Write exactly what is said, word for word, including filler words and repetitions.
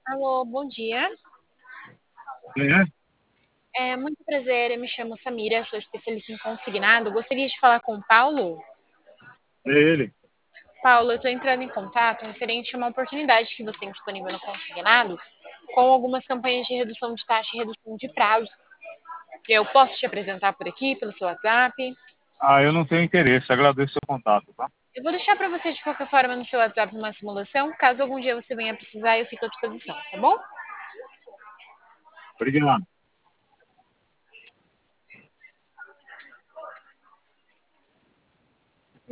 Alô, bom dia. É, É muito prazer, eu me chamo Samira, sou especialista em consignado. Gostaria de falar com o Paulo. é ele. Paulo, eu estou entrando em contato referente a uma oportunidade que você tem disponível no consignado, com algumas campanhas de redução de taxa e redução de prazo. Eu posso te apresentar por aqui, pelo seu WhatsApp. Ah, eu não tenho interesse. Agradeço o seu contato, tá? Eu vou deixar para você de qualquer forma no seu WhatsApp uma simulação, caso algum dia você venha precisar, eu fico à disposição, tá bom? Obrigado.